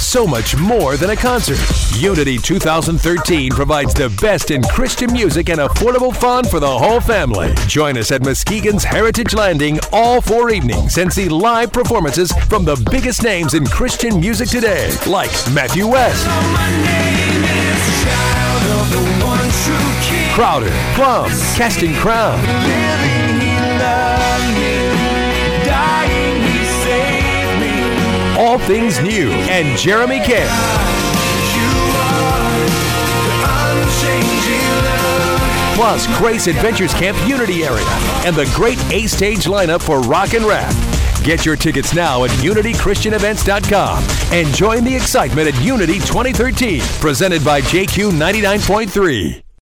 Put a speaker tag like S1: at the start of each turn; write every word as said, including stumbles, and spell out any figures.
S1: so much more than a concert. Unity two thousand thirteen provides the best in Christian music and affordable fun for the whole family. Join us at Muskegon's Heritage Landing all four evenings and see live performances from the biggest names in Christian music today, like Matthew West, Crowder, Plum, Casting Crown, All Things New, and Jeremy Camp. Plus, Grace Adventures Camp Unity area and the great A-Stage lineup for rock and rap. Get your tickets now at unity christian events dot com and join the excitement at Unity twenty thirteen, presented by J Q ninety-nine point three.